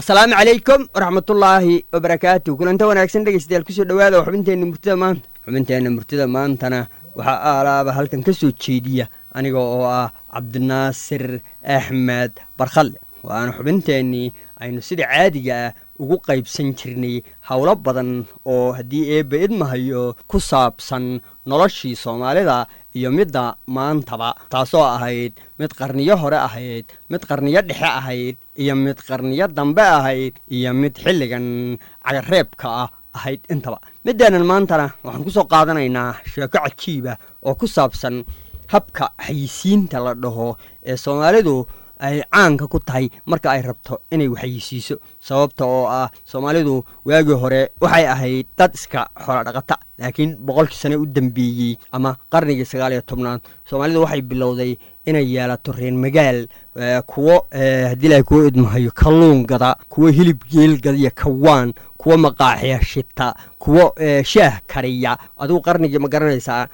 السلام عليكم ورحمة الله وبركاته. كل أنت وناكسن دقيستيال كسر دوادا وحبنتين مرتدى مانتنا waxaa alaaba halkan ka soo jeediya aniga oo ah Cabdinaasir Axmed Barkhalle waana xubinteeni aynu sida caadiga ah ugu qaybsan jirnay hawlo badan oo hadii eebba idmahayo ku saabsan noloshii Soomaalida iyo midda maantaba taasoo ahayd mid qarniyo hore ahayd mid qarniyo dhexe ahayd iyo mid qarniyo dambe ahayd iyo mid xilligan cagareebka ah ahayd intaba midaanan maantana waxaan ku soo qaadanaynaa sheeko cajiib ah oo ku saabsan habka xayisiinta la dhaho ee Soomaalidu ay caanka ku tahay marka ay rabto inay waxayisiiso sababta oo ah Soomaalidu waagi hore waxay ahayd dad iska xoolo dhaqata laakiin boqolkii sano u dambeeyay ama qarnigii 19aad Soomaalidu waxay bilowday inay yeelato reen magaal kuwa hadii la ku idmahayo kalluun gada kuwa hilib geel gadiya kawaan kuwa maqaaxiya shita kuwa shaah kariya aduu qarnigii ma garanaysaa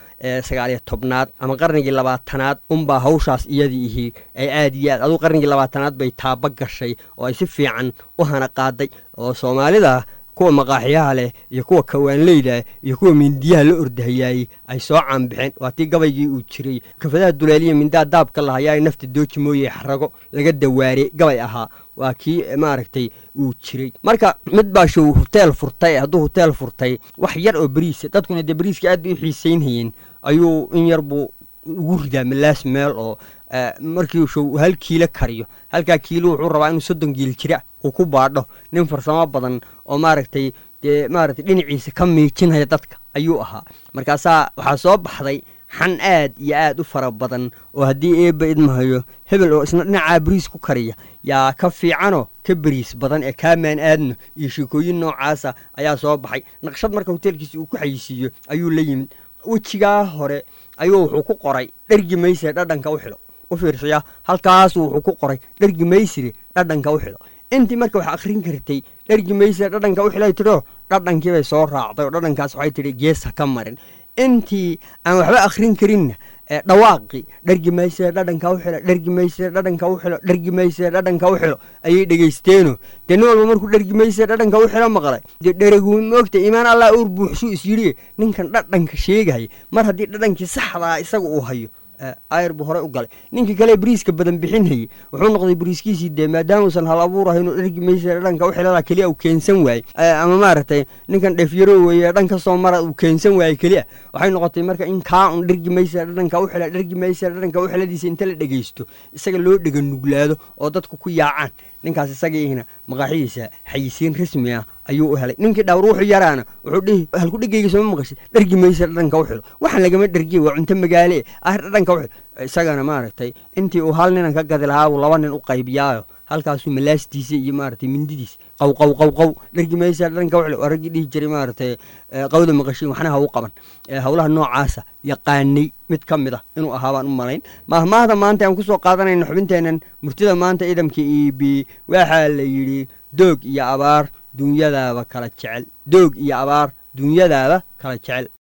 19aad ama qarnigii 20aad baa hawshaas iyadii ay aad iyo aad aduu qarnigii 20aad bay taaba gashay oo ay si fiican u hana qaaday oo Soomaalida kuwa maqaaxiyaha leh iyo kuwa kawaanleyda iyo kuwa mindiyaha la ordahayay ay soo caanbixeen waatii gabaygii uu jiray kafadaha duleeliya mindaa daabka lahayaa nafta dooji mooyay xarago laga dawaare gabay ahaa waa kii maaragtay uu jiray marka mid baa show hotel furtay hadduu hotel furtay wax yar oo bariis dadkuna de bariiska aad u xiiseynayeen ayuu in yar buu ugu ridaa malaas meel oo markii show hal kiilo kariyo halka kiilo wuxuu rabaa inuu 30 kiilo jira oo ku baadho nin farsamo badan oo maaragtay dhinaciisa ka miijinaya dadka ayuu ahaa markaas waxa soo baxday xan aad iyo aad u fara badan oo hadii eebba idmahayo hebel oo isna dhinaca bariis ku kariya yaa ka fiicano ka bariis badan ee kaamaan aadno iyo shikooyin noocaas ayaa soo baxay naqshad marka hotelkiisa uu ku xayisiyo ayuu la yimid wajiga hore ayuu wuxuu ku qoray dhargimaysa dhadhanka u xilo u fiirsaya halkaas wuxuu ku qoray dhargimaysa dhadhanka u xilo intii marka wax akhrin kartay dhargimaysa dhadhanka u xilay tiro dhadhankii bay soo raacday oo dhadhankaas waxay tiri geesa ka marin intii aan waxba akhrin karin dhawaaqi dhargimaysa dhadhanka u xilo dhargimaysa dhadhanka u xilo dhargimaysa dhadhanka u xilo ayay dhageysteeno nin walba markuu dhargimaysa dhadhanka u xilo maqlay dharagu moogta iimaan Allah uu buuxsu isjiriye ninkan dhadhanka sheegay mar hadii dhadhankii saxda isaga uu hayo ayr bu hore u galay ninka kale bariiska badan bixinay wuxuu noqday bariiskiisii de maadaama uu san hal abuurahay inuu dhargimaysa dhadhanka u xilala kaliya uu keensan waay ama maaragtay ninkan dhafyaro weeye dhanka soo mara uu keensan waay kaliya waxay noqotay marka in ka un dhargimaysa dhadhanka u xilala dhargimaysa dhadhanka u xiladiisa inta la dhageysto isaga loo dhagan nuglaado oo dadku ku yaacaan ninkaas isagiina maqaaxiisa xayisiin rasmi ah ayuu u helay ninkii dhawr wuxuu yaraana wuxuu dhihi hal ku dhigayga soo maqashay dhargimaysa dhadhanka u xilo waxaan lagama dhargiyay waa cunto magaale dhadhanka u xilo isagana maaragtay intii uu hal nin ka gadi lahaa laba nin u qaybiyaayo halkaasuu malaastiisa iyo maaragtay mindidiis qaw dhargimaysa dhadhanka u xilo aragii dhihi jiray maaragtay qawda maqashin waxna ha u qaban hawlaha noocaasa yaqaanay mid kamid ah inuu ahaabaan u malayn maahmaahda maanta aan ku soo qaadanayno xubinteenan murtida maanta idamka EB waxa la yiri doog iyo abaar dunyadaaba kala jecel doog iyo abaar dunyadaaba kala jecel